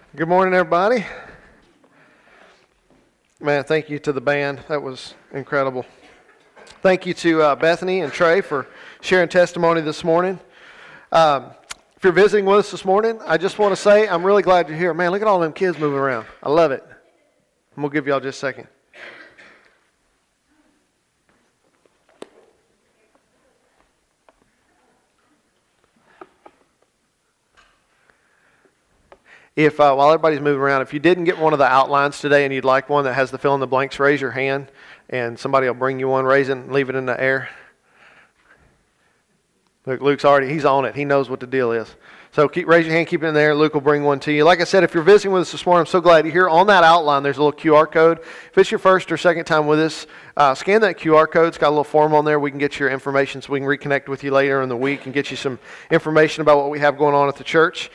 Good morning, everybody. Man, thank you to the band. That was incredible. Thank you to Bethany and Trey for sharing testimony this morning. If you're visiting with us this morning, I just want to say I'm really glad you're here. Man, look at all them kids moving around. I love it. I'm going to give y'all just a second. If while everybody's moving around, if you didn't get one of the outlines today and you'd like one that has the fill in the blanks, raise your hand and somebody will bring you one. Raise it and leave it in the air. Look, Luke's he's on it. He knows what the deal is. So raise your hand, keep it in there. Luke will bring one to you. Like I said, if you're visiting with us this morning, I'm so glad you're here. On that outline, there's a little QR code. If it's your first or second time with us, scan that QR code. It's got a little form on there. We can get your information so we can reconnect with you later in the week and get you some information about what we have going on at the church.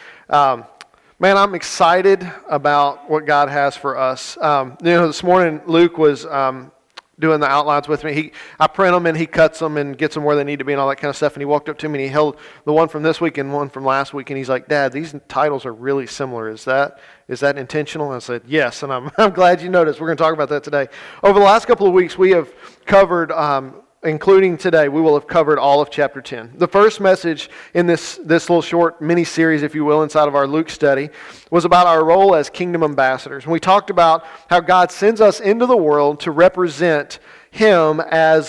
Man, I'm excited about what God has for us. This morning Luke was doing the outlines with me. I print them and he cuts them and gets them where they need to be and all that kind of stuff. And he walked up to me and he held the one from this week and one from last week. And he's like, "Dad, these titles are really similar. Is that intentional?" And I said, "Yes." And I'm glad you noticed. We're going to talk about that today. Over the last couple of weeks, we have covered including today, we will have covered all of chapter 10. The first message in this little short mini-series, if you will, inside of our Luke study, was about our role as kingdom ambassadors. And we talked about how God sends us into the world to represent Him as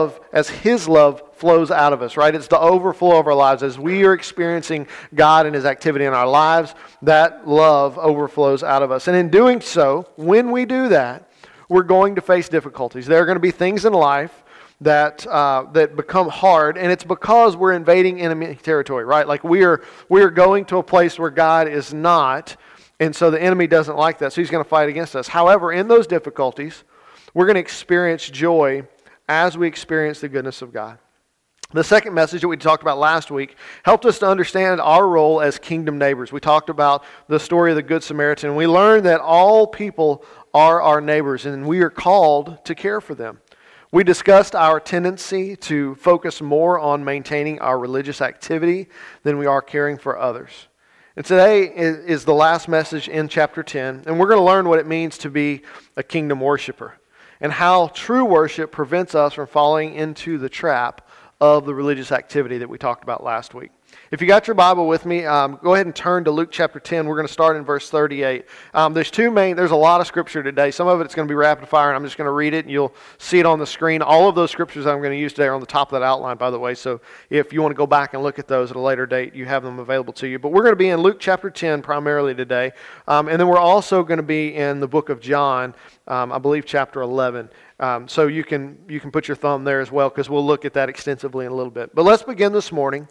His love flows out of us, right? It's the overflow of our lives. As we are experiencing God and His activity in our lives, that love overflows out of us. And in doing so, when we do that, we're going to face difficulties. There are going to be things in life that become hard, and it's because we're invading enemy territory, right? Like we are going to a place where God is not, and so the enemy doesn't like that, so he's going to fight against us. However, in those difficulties, we're going to experience joy as we experience the goodness of God. The second message that we talked about last week helped us to understand our role as kingdom neighbors. We talked about the story of the Good Samaritan. We learned that all people are our neighbors, and we are called to care for them. We discussed our tendency to focus more on maintaining our religious activity than we are caring for others. And today is the last message in chapter 10, and we're going to learn what it means to be a kingdom worshiper and how true worship prevents us from falling into the trap of the religious activity that we talked about last week. If you got your Bible with me, go ahead and turn to Luke chapter 10. We're going to start in verse 38. There's a lot of scripture today. Some of it's going to be rapid fire, and I'm just going to read it, and you'll see it on the screen. All of those scriptures I'm going to use today are on the top of that outline, by the way. So if you want to go back and look at those at a later date, you have them available to you. But we're going to be in Luke chapter 10 primarily today. And then we're also going to be in the book of John, I believe chapter 11. So you can put your thumb there as well, because we'll look at that extensively in a little bit. But let's begin this morning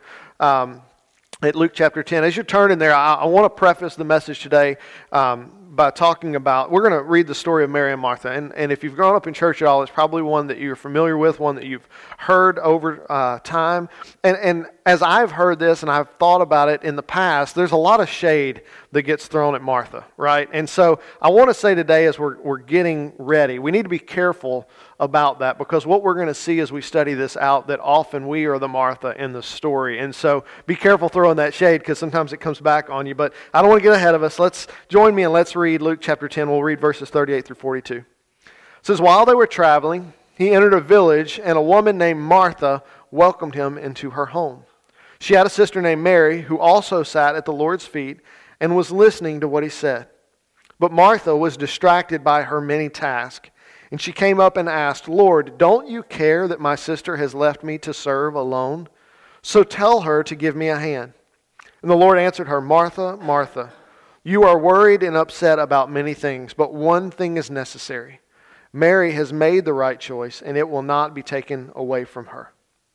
at Luke chapter 10. As you're turning there, I want to preface the message today by talking about, we're going to read the story of Mary and Martha. And if you've grown up in church at all, it's probably one that you're familiar with, one that you've heard over time. And as I've heard this and I've thought about it in the past, there's a lot of shade that gets thrown at Martha, right? And so I want to say today as we're getting ready, we need to be careful about that, because what we're going to see as we study this out, that often we are the Martha in the story. And so be careful throwing that shade, because sometimes it comes back on you. But I don't want to get ahead of us. Let's join me and let's read Luke chapter 10. We'll read verses 38 through 42. It says, "While they were traveling, he entered a village, and a woman named Martha welcomed him into her home. She had a sister named Mary, who also sat at the Lord's feet and was listening to what he said. But Martha was distracted by her many tasks. And she came up and asked, 'Lord, don't you care that my sister has left me to serve alone? So tell her to give me a hand.' And the Lord answered her, 'Martha, Martha, you are worried and upset about many things, but one thing is necessary. Mary has made the right choice, and it will not be taken away from her.'"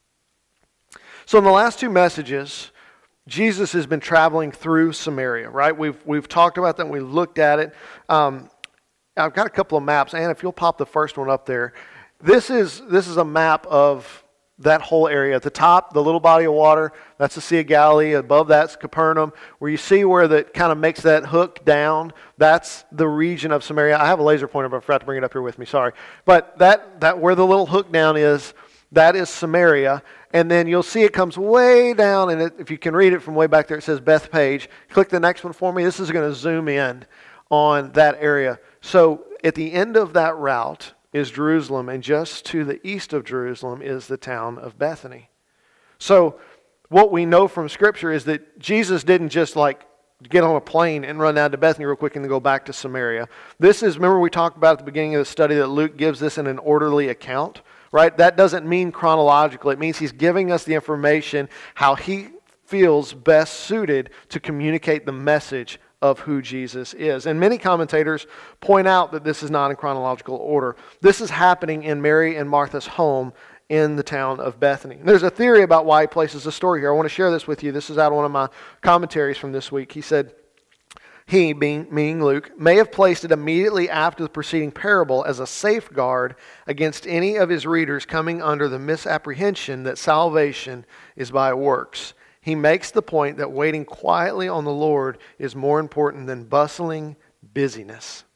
So in the last two messages, Jesus has been traveling through Samaria, right? We've talked about that and we've looked at it. I've got a couple of maps, and if you'll pop the first one up there, this is a map of that whole area. At the top, the little body of water, that's the Sea of Galilee. Above that's Capernaum. Where you see where that kind of makes that hook down, that's the region of Samaria. I have a laser pointer, but I forgot to bring it up here with me, sorry. But that where the little hook down is, That is Samaria. And then you'll see it comes way down, and if you can read it from way back there, it says Bethpage. Click the next one for me. This is going to zoom in on that area. So at the end of that route is Jerusalem, and just to the east of Jerusalem is the town of Bethany. So what we know from Scripture is that Jesus didn't just get on a plane and run down to Bethany real quick and then go back to Samaria. This is, remember we talked about at the beginning of the study that Luke gives this in an orderly account, right? That doesn't mean chronological. It means he's giving us the information how he feels best suited to communicate the message of who Jesus is. And many commentators point out that this is not in chronological order. This is happening in Mary and Martha's home in the town of Bethany. There's a theory about why he places the story here. I want to share this with you. This is out of one of my commentaries from this week. He said, he, meaning Luke, may have placed it immediately after the preceding parable as a safeguard against any of his readers coming under the misapprehension that salvation is by works. He makes the point that waiting quietly on the Lord is more important than bustling busyness.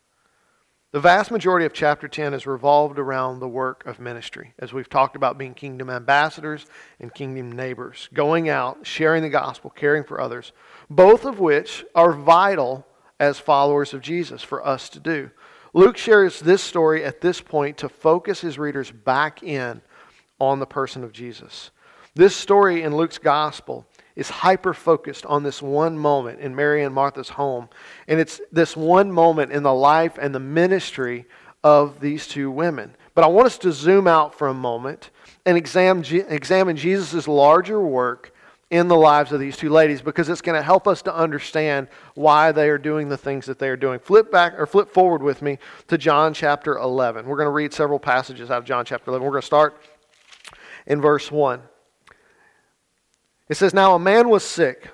The vast majority of chapter 10 is revolved around the work of ministry, as we've talked about being kingdom ambassadors and kingdom neighbors, going out, sharing the gospel, caring for others, both of which are vital as followers of Jesus for us to do. Luke shares this story at this point to focus his readers back in on the person of Jesus. This story in Luke's gospel is hyper-focused on this one moment in Mary and Martha's home. And it's this one moment in the life and the ministry of these two women. But I want us to zoom out for a moment and examine Jesus' larger work in the lives of these two ladies, because it's going to help us to understand why they are doing the things that they are doing. Flip forward with me to John chapter 11. We're going to read several passages out of John chapter 11. We're going to start in verse 1. It says, "Now a man was sick,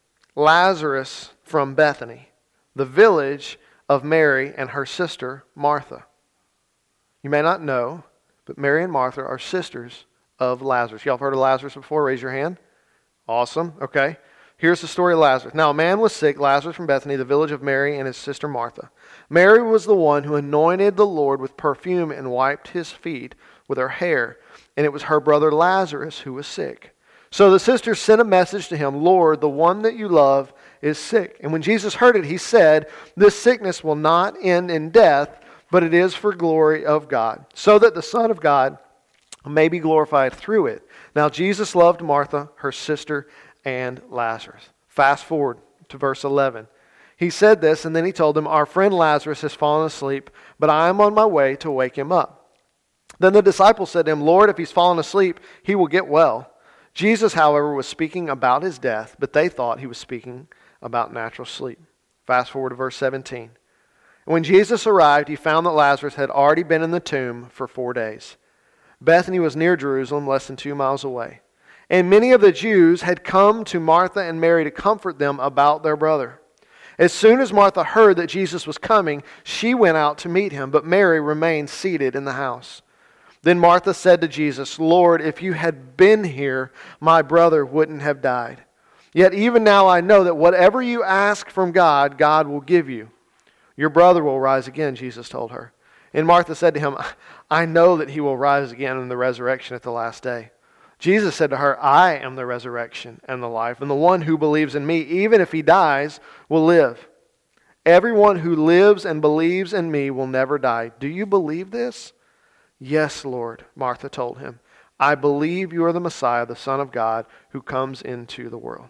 Lazarus from Bethany, the village of Mary and her sister Martha. You may not know, but Mary and Martha are sisters of Lazarus." Y'all have heard of Lazarus before? Raise your hand. Awesome. Okay. Here's the story of Lazarus. "Now a man was sick, Lazarus from Bethany, the village of Mary and his sister Martha. Mary was the one who anointed the Lord with perfume and wiped his feet with her hair, and it was her brother Lazarus who was sick. So the sisters sent a message to him, 'Lord, the one that you love is sick.' And when Jesus heard it, he said, 'This sickness will not end in death, but it is for glory of God, so that the Son of God may be glorified through it.' Now Jesus loved Martha, her sister, and Lazarus." Fast forward to verse 11. He said this, and then he told them, "Our friend Lazarus has fallen asleep, but I am on my way to wake him up." Then the disciples said to him, "Lord, if he's fallen asleep, he will get well." Jesus, however, was speaking about his death, but they thought he was speaking about natural sleep. Fast forward to verse 17. "And when Jesus arrived, he found that Lazarus had already been in the tomb for 4 days. Bethany was near Jerusalem, less than 2 miles away. And many of the Jews had come to Martha and Mary to comfort them about their brother. As soon as Martha heard that Jesus was coming, she went out to meet him, but Mary remained seated in the house. Then Martha said to Jesus, 'Lord, if you had been here, my brother wouldn't have died. Yet even now I know that whatever you ask from God, God will give you.' 'Your brother will rise again,' Jesus told her. And Martha said to him, 'I know that he will rise again in the resurrection at the last day.' Jesus said to her, 'I am the resurrection and the life, and the one who believes in me, even if he dies, will live. Everyone who lives and believes in me will never die. Do you believe this?' 'Yes, Lord,' Martha told him. 'I believe you are the Messiah, the Son of God, who comes into the world.'"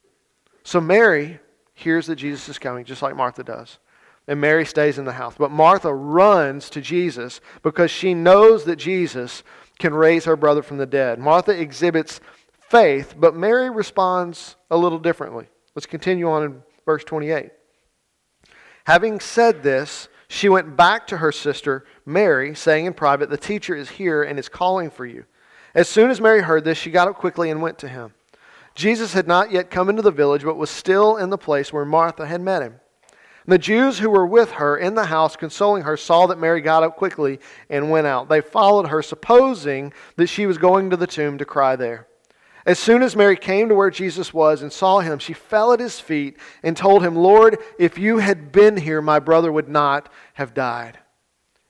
So Mary hears that Jesus is coming, just like Martha does. And Mary stays in the house. But Martha runs to Jesus because she knows that Jesus can raise her brother from the dead. Martha exhibits faith, but Mary responds a little differently. Let's continue on in verse 28. "Having said this, she went back to her sister Mary, saying in private, 'The teacher is here and is calling for you.' As soon as Mary heard this, she got up quickly and went to him. Jesus had not yet come into the village, but was still in the place where Martha had met him. And the Jews who were with her in the house, consoling her, saw that Mary got up quickly and went out. They followed her, supposing that she was going to the tomb to cry there. As soon as Mary came to where Jesus was and saw him, she fell at his feet and told him, 'Lord, if you had been here, my brother would not have died.'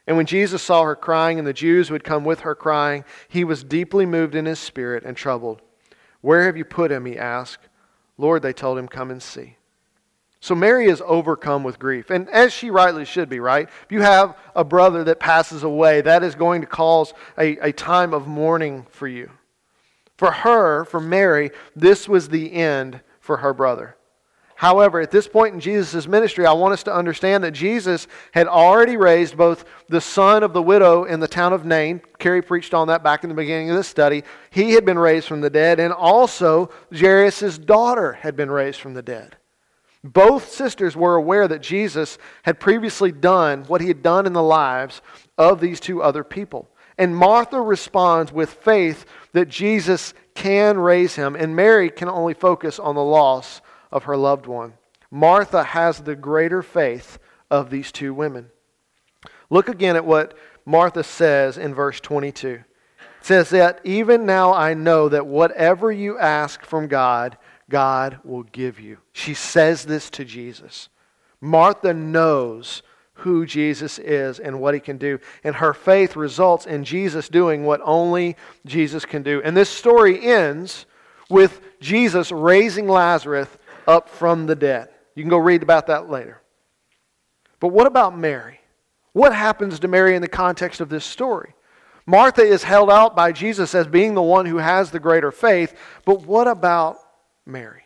And when Jesus saw her crying and the Jews who had come with her crying, he was deeply moved in his spirit and troubled. Where have you put him? He asked. Lord, they told him, come and see. So Mary is overcome with grief, and as she rightly should be, right? If you have a brother that passes away, that is going to cause a time of mourning for you. For her, for Mary, this was the end for her brother. However, at this point in Jesus' ministry, I want us to understand that Jesus had already raised both the son of the widow in the town of Nain. Carrie preached on that back in the beginning of this study. He had been raised from the dead, and also Jairus' daughter had been raised from the dead. Both sisters were aware that Jesus had previously done what he had done in the lives of these two other people. And Martha responds with faith that Jesus can raise him, and Mary can only focus on the loss of her loved one. Martha has the greater faith of these two women. Look again at what Martha says in verse 22. It says that, even now I know that whatever you ask from God, God will give you. She says this to Jesus. Martha knows who Jesus is and what he can do. And her faith results in Jesus doing what only Jesus can do. And this story ends with Jesus raising Lazarus up from the dead. You can go read about that later. But what about Mary? What happens to Mary in the context of this story? Martha is held out by Jesus as being the one who has the greater faith. But what about Mary?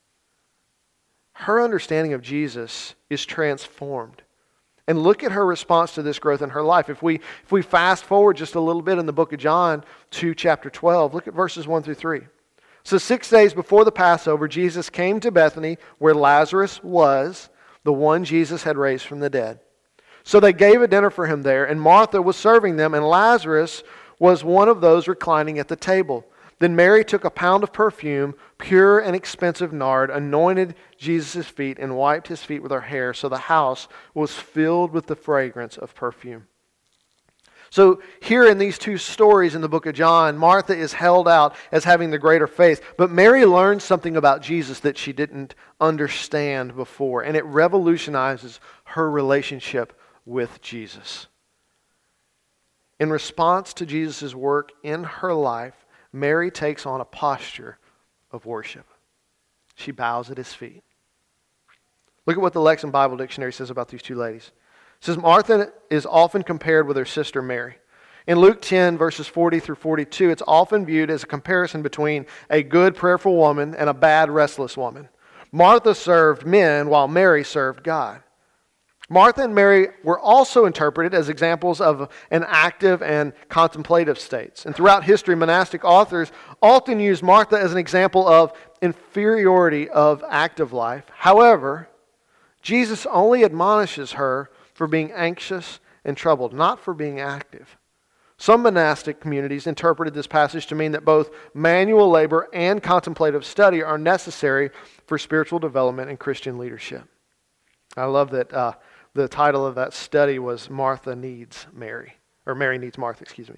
Her understanding of Jesus is transformed. And look at her response to this growth in her life. If we fast forward just a little bit in the book of John to chapter 12, look at verses 1 through 3. So 6 days before the Passover, Jesus came to Bethany, where Lazarus was, the one Jesus had raised from the dead. So they gave a dinner for him there, and Martha was serving them, and Lazarus was one of those reclining at the table. Then Mary took a pound of perfume, pure and expensive nard, anointed Jesus' feet, and wiped his feet with her hair, so the house was filled with the fragrance of perfume. So here in these two stories in the book of John, Martha is held out as having the greater faith. But Mary learns something about Jesus that she didn't understand before. And it revolutionizes her relationship with Jesus. In response to Jesus' work in her life, Mary takes on a posture of worship. She bows at his feet. Look at what the Lexham Bible Dictionary says about these two ladies. It says, Martha is often compared with her sister Mary. In Luke 10, verses 40 through 42, it's often viewed as a comparison between a good, prayerful woman and a bad, restless woman. Martha served men while Mary served God. Martha and Mary were also interpreted as examples of an active and contemplative states. And throughout history, monastic authors often use Martha as an example of inferiority of active life. However, Jesus only admonishes her for being anxious and troubled, not for being active. Some monastic communities interpreted this passage to mean that both manual labor and contemplative study are necessary for spiritual development and Christian leadership. I love that the title of that study was Martha Needs Mary, or Mary Needs Martha, excuse me.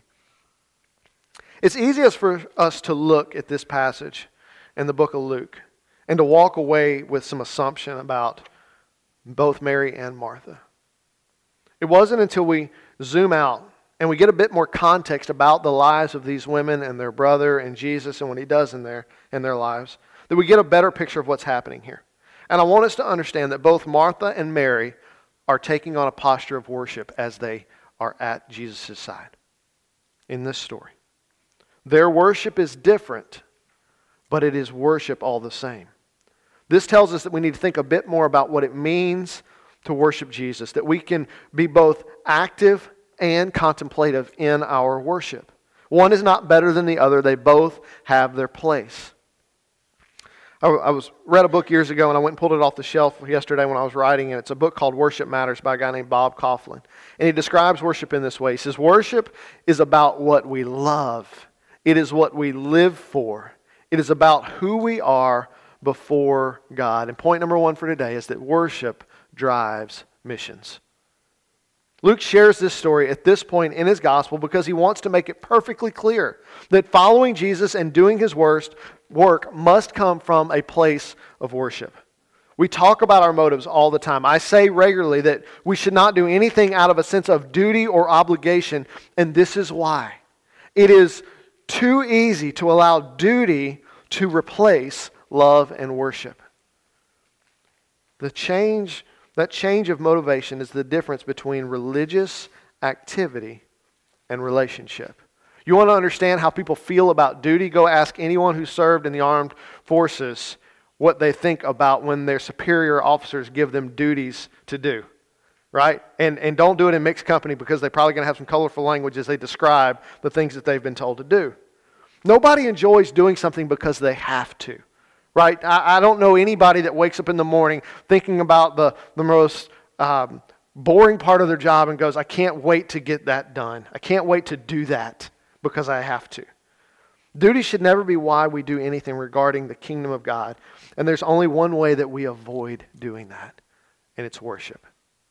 It's easiest for us to look at this passage in the book of Luke and to walk away with some assumption about both Mary and Martha. It wasn't until we zoom out and we get a bit more context about the lives of these women and their brother and Jesus and what he does in their lives that we get a better picture of what's happening here. And I want us to understand that both Martha and Mary are taking on a posture of worship as they are at Jesus' side in this story. Their worship is different, but it is worship all the same. This tells us that we need to think a bit more about what it means to worship Jesus, that we can be both active and contemplative in our worship. One is not better than the other. They both have their place. I read a book years ago, and I went and pulled it off the shelf yesterday when I was writing, and it's a book called Worship Matters by a guy named Bob Kauflin. And he describes worship in this way. He says, worship is about what we love. It is what we live for. It is about who we are before God. And point number one for today is that worship drives missions. Luke shares this story at this point in his gospel because he wants to make it perfectly clear that following Jesus and doing his work must come from a place of worship. We talk about our motives all the time. I say regularly that we should not do anything out of a sense of duty or obligation, and this is why. It is too easy to allow duty to replace love and worship. That change of motivation is the difference between religious activity and relationship. You want to understand how people feel about duty? Go ask anyone who served in the armed forces what they think about when their superior officers give them duties to do. Right? And don't do it in mixed company, because they're probably going to have some colorful language as they describe the things that they've been told to do. Nobody enjoys doing something because they have to. Right? I don't know anybody that wakes up in the morning thinking about the most boring part of their job and goes, I can't wait to get that done. I can't wait to do that because I have to. Duty should never be why we do anything regarding the kingdom of God. And there's only one way that we avoid doing that, and it's worship.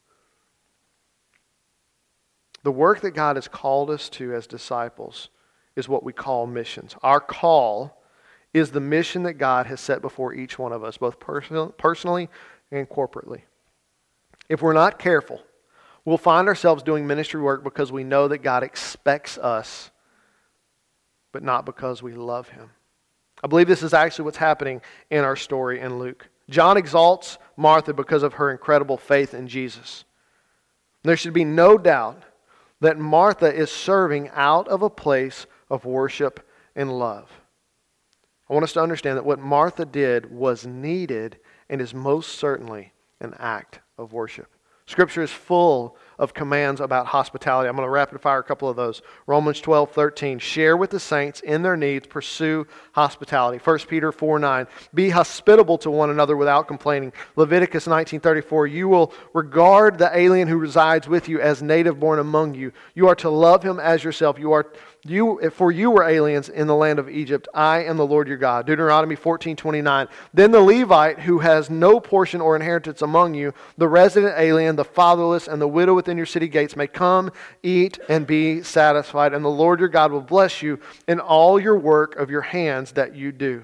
The work that God has called us to as disciples is what we call missions. Our call is the mission that God has set before each one of us, both personally and corporately. If we're not careful, we'll find ourselves doing ministry work because we know that God expects us, but not because we love Him. I believe this is actually what's happening in our story in Luke. John exalts Martha because of her incredible faith in Jesus. There should be no doubt that Martha is serving out of a place of worship and love. I want us to understand that what Martha did was needed and is most certainly an act of worship. Scripture is full of commands about hospitality. I'm going to rapid fire a couple of those. Romans 12:13, share with the saints in their needs, pursue hospitality. 1 Peter 4:9, be hospitable to one another without complaining. Leviticus 19:34, you will regard the alien who resides with you as native born among you. You are to love him as yourself. For you were aliens in the land of Egypt. I am the Lord your God. Deuteronomy 14:29. Then the Levite who has no portion or inheritance among you, the resident alien, the fatherless, and the widow within your city gates may come, eat, and be satisfied. And the Lord your God will bless you in all your work of your hands that you do.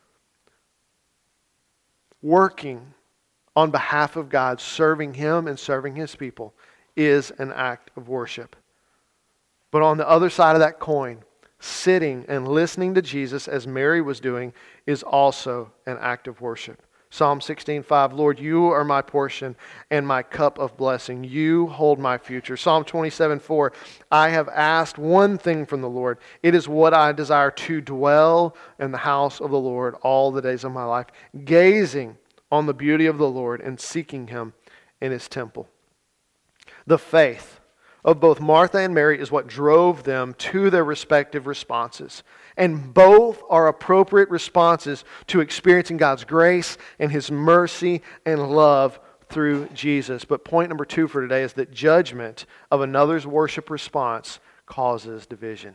Working on behalf of God, serving Him and serving His people is an act of worship. But on the other side of that coin, sitting and listening to Jesus as Mary was doing is also an act of worship. Psalm 16:5, Lord, you are my portion and my cup of blessing. You hold my future. Psalm 27:4, I have asked one thing from the Lord. It is what I desire, to dwell in the house of the Lord all the days of my life, gazing on the beauty of the Lord and seeking Him in His temple. The faith of both Martha and Mary is what drove them to their respective responses. And both are appropriate responses to experiencing God's grace and His mercy and love through Jesus. But point number 2 for today is that judgment of another's worship response causes division.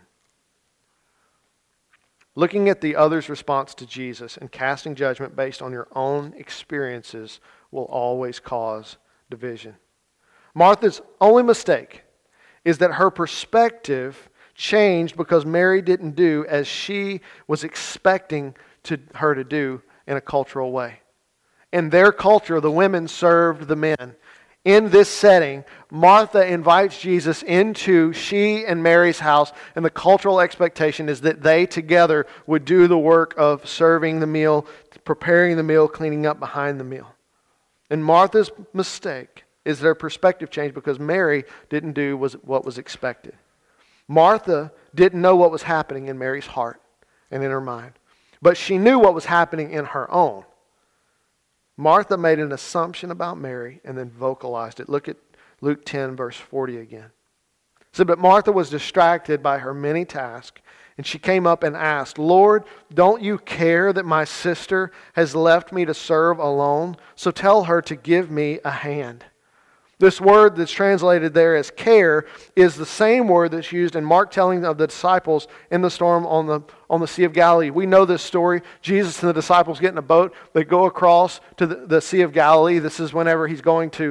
Looking at the other's response to Jesus and casting judgment based on your own experiences will always cause division. Martha's only mistake is that her perspective changed because Mary didn't do as she was expecting her to do in a cultural way. In their culture, the women served the men. In this setting, Martha invites Jesus into she and Mary's house, and the cultural expectation is that they together would do the work of serving the meal, preparing the meal, cleaning up behind the meal. And Martha's mistake is their perspective changed because Mary didn't do what was expected. Martha didn't know what was happening in Mary's heart and in her mind, but she knew what was happening in her own. Martha made an assumption about Mary and then vocalized it. Look at Luke 10, verse 40 again. It said, but Martha was distracted by her many tasks, and she came up and asked, Lord, don't you care that my sister has left me to serve alone? So tell her to give me a hand. This word that's translated there as care is the same word that's used in Mark telling of the disciples in the storm on the Sea of Galilee. We know this story. Jesus and the disciples get in a boat. They go across to the Sea of Galilee. This is whenever He's going to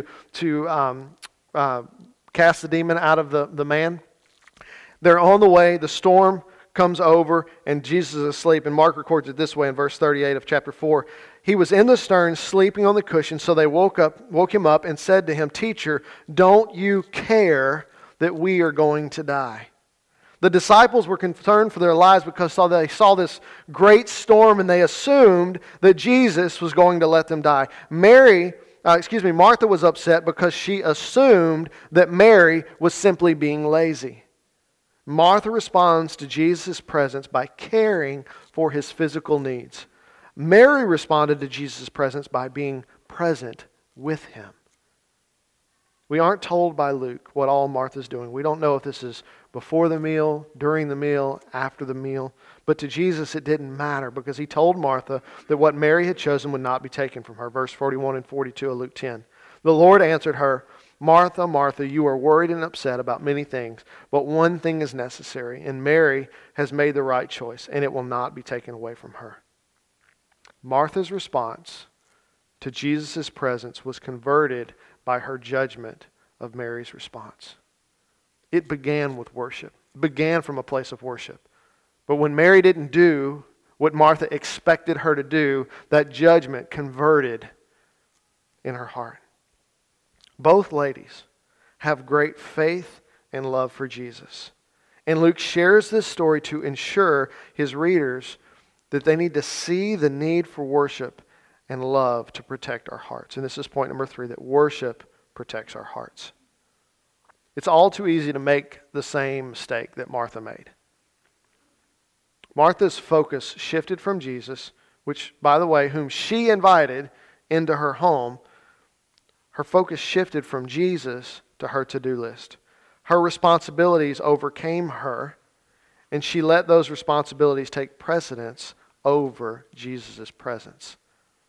cast the demon out of the man. They're on the way. The storm comes over and Jesus is asleep. And Mark records it this way in verse 38 of chapter 4. He was in the stern, sleeping on the cushion, so they woke him up and said to him, "Teacher, don't you care that we are going to die?" The disciples were concerned for their lives because they saw this great storm and they assumed that Jesus was going to let them die. Martha was upset because she assumed that Mary was simply being lazy. Martha responds to Jesus' presence by caring for his physical needs. Mary responded to Jesus' presence by being present with him. We aren't told by Luke what all Martha's doing. We don't know if this is before the meal, during the meal, after the meal. But to Jesus it didn't matter because he told Martha that what Mary had chosen would not be taken from her. Verse 41 and 42 of Luke 10. The Lord answered her, "Martha, Martha, you are worried and upset about many things, but one thing is necessary, and Mary has made the right choice, and it will not be taken away from her." Martha's response to Jesus' presence was converted by her judgment of Mary's response. It began with worship. It began from a place of worship. But when Mary didn't do what Martha expected her to do, that judgment converted in her heart. Both ladies have great faith and love for Jesus. And Luke shares this story to ensure his readers that they need to see the need for worship and love to protect our hearts. And this is point number 3, that worship protects our hearts. It's all too easy to make the same mistake that Martha made. Martha's focus shifted from Jesus, which, by the way, whom she invited into her home. Her focus shifted from Jesus to her to-do list. Her responsibilities overcame her, and she let those responsibilities take precedence over Jesus' presence.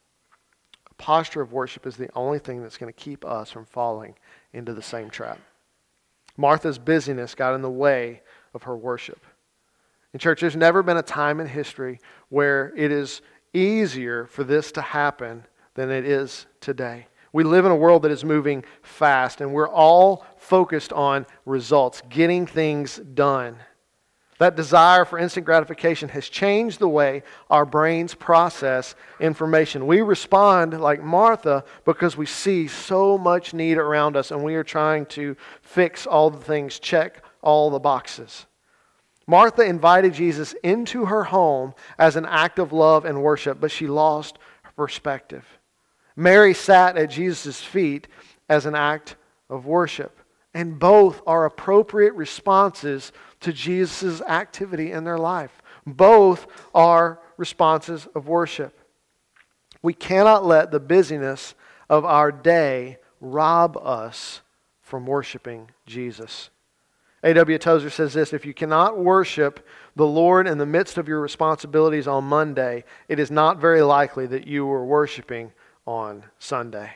A posture of worship is the only thing that's going to keep us from falling into the same trap. Martha's busyness got in the way of her worship. In church, there's never been a time in history where it is easier for this to happen than it is today. We live in a world that is moving fast, and we're all focused on results, getting things done. That desire for instant gratification has changed the way our brains process information. We respond like Martha because we see so much need around us, and we are trying to fix all the things, check all the boxes. Martha invited Jesus into her home as an act of love and worship, but she lost her perspective. Mary sat at Jesus' feet as an act of worship. And both are appropriate responses to Jesus' activity in their life. Both are responses of worship. We cannot let the busyness of our day rob us from worshiping Jesus. A.W. Tozer says this: if you cannot worship the Lord in the midst of your responsibilities on Monday, it is not very likely that you were worshiping on Sunday.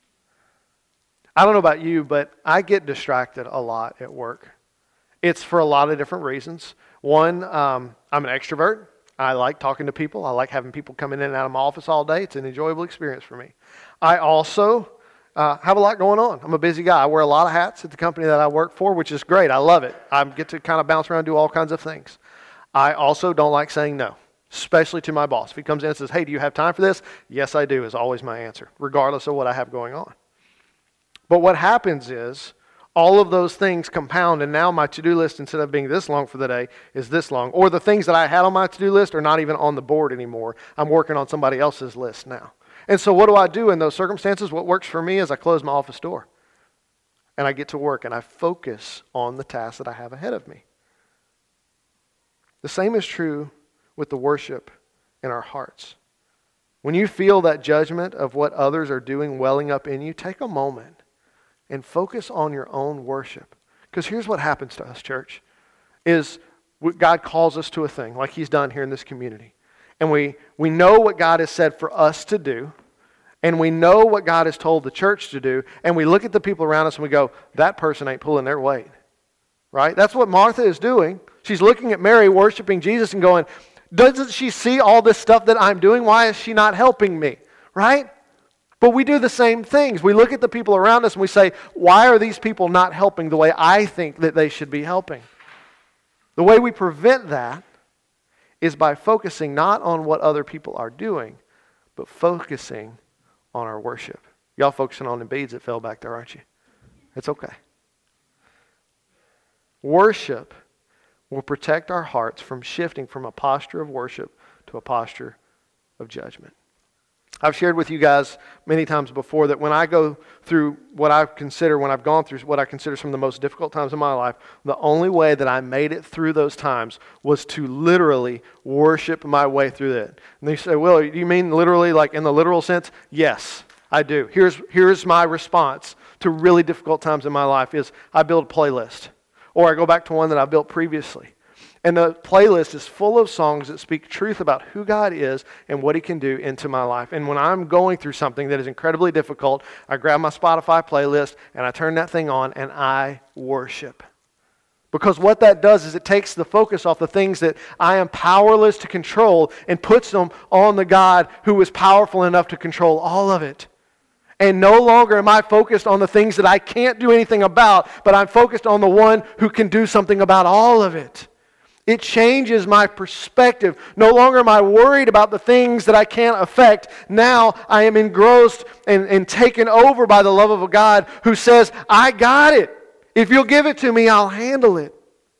I don't know about you, but I get distracted a lot at work. It's for a lot of different reasons. One, I'm an extrovert. I like talking to people. I like having people coming in and out of my office all day. It's an enjoyable experience for me. I also have a lot going on. I'm a busy guy. I wear a lot of hats at the company that I work for, which is great. I love it. I get to kind of bounce around and do all kinds of things. I also don't like saying no, especially to my boss. If he comes in and says, "Hey, do you have time for this?" "Yes, I do," is always my answer, regardless of what I have going on. But what happens is all of those things compound, and now my to-do list, instead of being this long for the day, is this long. Or the things that I had on my to-do list are not even on the board anymore. I'm working on somebody else's list now. And so what do I do in those circumstances? What works for me is I close my office door. And I get to work, and I focus on the task that I have ahead of me. The same is true with the worship in our hearts. When you feel that judgment of what others are doing welling up in you, take a moment and focus on your own worship. Because here's what happens to us, church, is God calls us to a thing, like He's done here in this community. And we know what God has said for us to do, and we know what God has told the church to do, and we look at the people around us and we go, that person ain't pulling their weight. Right? That's what Martha is doing. She's looking at Mary worshiping Jesus and going, doesn't she see all this stuff that I'm doing? Why is she not helping me? Right? But we do the same things. We look at the people around us and we say, why are these people not helping the way I think that they should be helping? The way we prevent that is by focusing not on what other people are doing, but focusing on our worship. Y'all focusing on the beads that fell back there, aren't you? It's okay. Worship will protect our hearts from shifting from a posture of worship to a posture of judgment. I've shared with you guys many times before that when I go through when I've gone through what I consider some of the most difficult times in my life, the only way that I made it through those times was to literally worship my way through it. And they say, well, you mean literally, like in the literal sense? Yes, I do. Here's my response to really difficult times in my life is I build a playlist. Or I go back to one that I built previously. And the playlist is full of songs that speak truth about who God is and what He can do into my life. And when I'm going through something that is incredibly difficult, I grab my Spotify playlist and I turn that thing on and I worship. Because what that does is it takes the focus off the things that I am powerless to control and puts them on the God who is powerful enough to control all of it. And no longer am I focused on the things that I can't do anything about, but I'm focused on the one who can do something about all of it. It changes my perspective. No longer am I worried about the things that I can't affect. Now I am engrossed and taken over by the love of a God who says, I got it. If you'll give it to me, I'll handle it.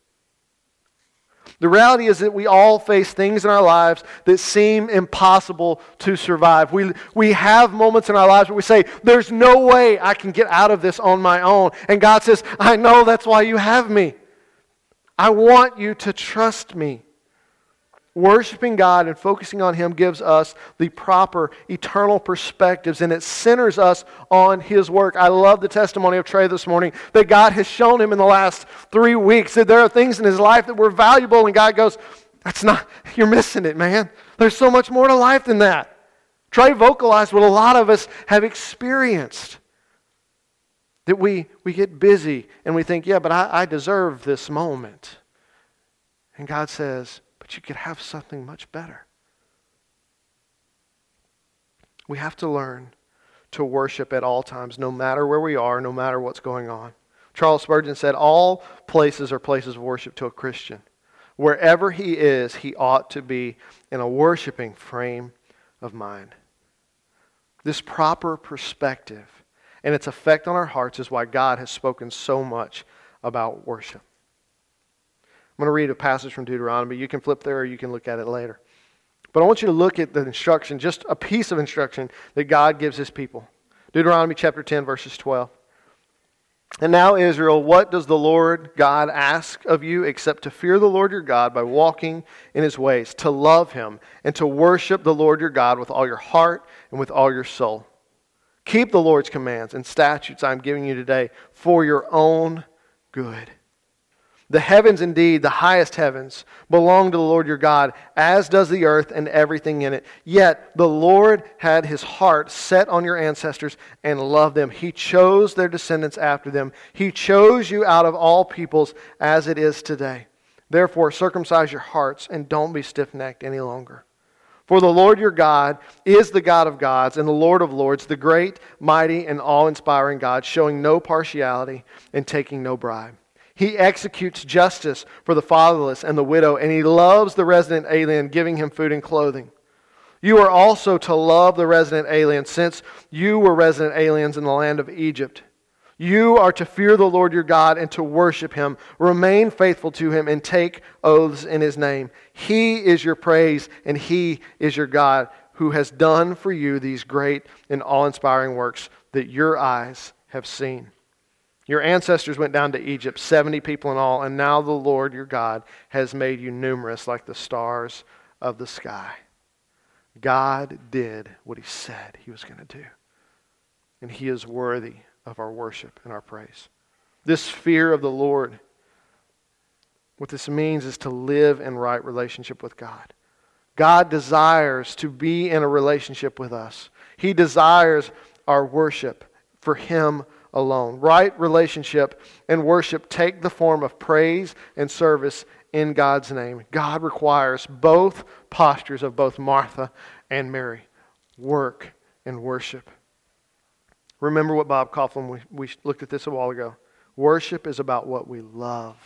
The reality is that we all face things in our lives that seem impossible to survive. We have moments in our lives where we say, there's no way I can get out of this on my own. And God says, I know, that's why you have me. I want you to trust me. Worshiping God and focusing on Him gives us the proper eternal perspectives, and it centers us on His work. I love the testimony of Trey this morning that God has shown him in the last 3 weeks that there are things in his life that were valuable, and God goes, you're missing it, man. There's so much more to life than that. Trey vocalized what a lot of us have experienced. That we get busy and we think, yeah, but I deserve this moment. And God says, but you could have something much better. We have to learn to worship at all times, no matter where we are, no matter what's going on. Charles Spurgeon said, all places are places of worship to a Christian. Wherever he is, he ought to be in a worshiping frame of mind. This proper perspective and its effect on our hearts is why God has spoken so much about worship. I'm going to read a passage from Deuteronomy. You can flip there or you can look at it later. But I want you to look at the instruction, just a piece of instruction that God gives His people. Deuteronomy chapter 10, verses 12. And now, Israel, what does the Lord God ask of you except to fear the Lord your God by walking in His ways, to love Him, and to worship the Lord your God with all your heart and with all your soul? Keep the Lord's commands and statutes I am giving you today for your own good. The heavens, indeed, the highest heavens, belong to the Lord your God, as does the earth and everything in it. Yet the Lord had His heart set on your ancestors and loved them. He chose their descendants after them. He chose you out of all peoples as it is today. Therefore, circumcise your hearts and don't be stiff-necked any longer. For the Lord your God is the God of gods and the Lord of lords, the great, mighty, and awe-inspiring God, showing no partiality and taking no bribe. He executes justice for the fatherless and the widow, and He loves the resident alien, giving him food and clothing. You are also to love the resident alien, since you were resident aliens in the land of Egypt. You are to fear the Lord your God and to worship Him. Remain faithful to Him and take oaths in His name. He is your praise and He is your God, who has done for you these great and awe-inspiring works that your eyes have seen. Your ancestors went down to Egypt, 70 people in all, and now the Lord your God has made you numerous like the stars of the sky. God did what He said He was going to do. And He is worthy of our worship and our praise. This fear of the Lord, what this means is to live in right relationship with God. God desires to be in a relationship with us. He desires our worship for Him alone. Right relationship and worship take the form of praise and service in God's name. God requires both postures of both Martha and Mary. Work and worship. Remember what Bob Coughlin, we looked at this a while ago. Worship is about what we love,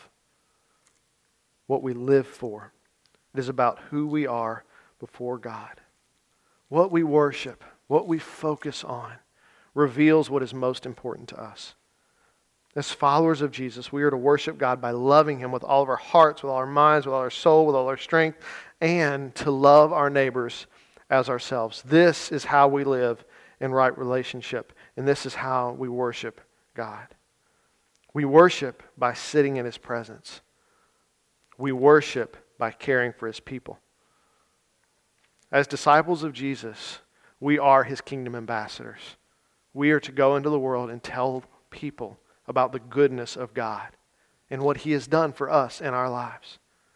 what we live for. It is about who we are before God. What we worship, what we focus on, reveals what is most important to us. As followers of Jesus, we are to worship God by loving Him with all of our hearts, with all our minds, with all our soul, with all our strength, and to love our neighbors as ourselves. This is how we live in right relationship, and this is how we worship God. We worship by sitting in His presence. We worship by caring for His people. As disciples of Jesus, we are His kingdom ambassadors. We are to go into the world and tell people about the goodness of God and what He has done for us in our lives.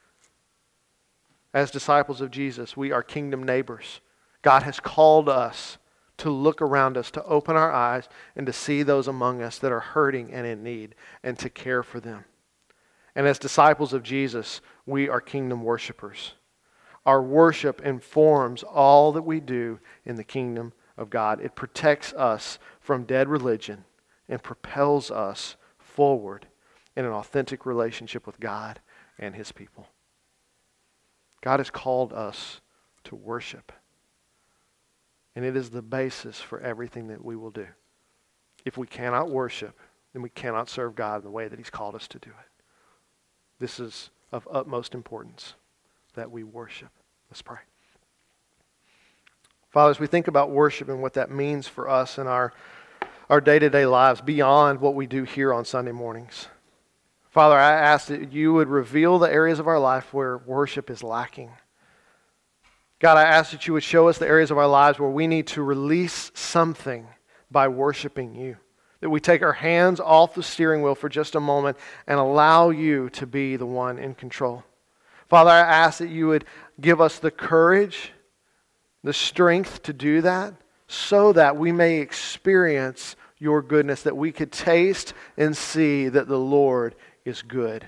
As disciples of Jesus, we are kingdom neighbors. God has called us to look around us, to open our eyes, and to see those among us that are hurting and in need, and to care for them. And as disciples of Jesus, we are kingdom worshipers. Our worship informs all that we do in the kingdom of God. It protects us from dead religion and propels us forward in an authentic relationship with God and His people. God has called us to worship. And it is the basis for everything that we will do. If we cannot worship, then we cannot serve God in the way that He's called us to do it. This is of utmost importance that we worship. Let's pray. Father, as we think about worship and what that means for us in our day-to-day lives beyond what we do here on Sunday mornings, Father, I ask that You would reveal the areas of our life where worship is lacking. God, I ask that You would show us the areas of our lives where we need to release something by worshiping You. That we take our hands off the steering wheel for just a moment and allow You to be the one in control. Father, I ask that You would give us the courage, the strength to do that, so that we may experience Your goodness, that we could taste and see that the Lord is good.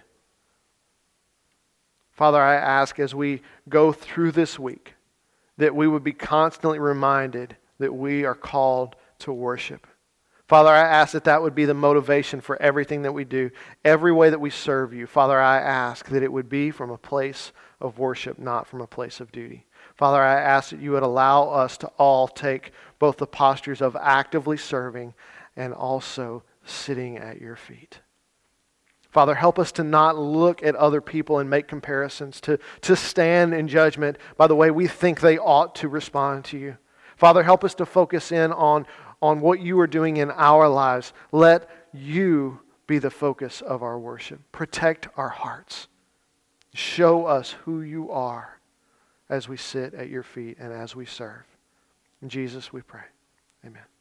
Father, I ask as we go through this week that we would be constantly reminded that we are called to worship. Father, I ask that that would be the motivation for everything that we do, every way that we serve You. Father, I ask that it would be from a place of worship, not from a place of duty. Father, I ask that You would allow us to all take both the postures of actively serving and also sitting at Your feet. Father, help us to not look at other people and make comparisons, to stand in judgment by the way we think they ought to respond to You. Father, help us to focus in on what You are doing in our lives. Let You be the focus of our worship. Protect our hearts. Show us who You are as we sit at Your feet and as we serve. In Jesus we pray. Amen.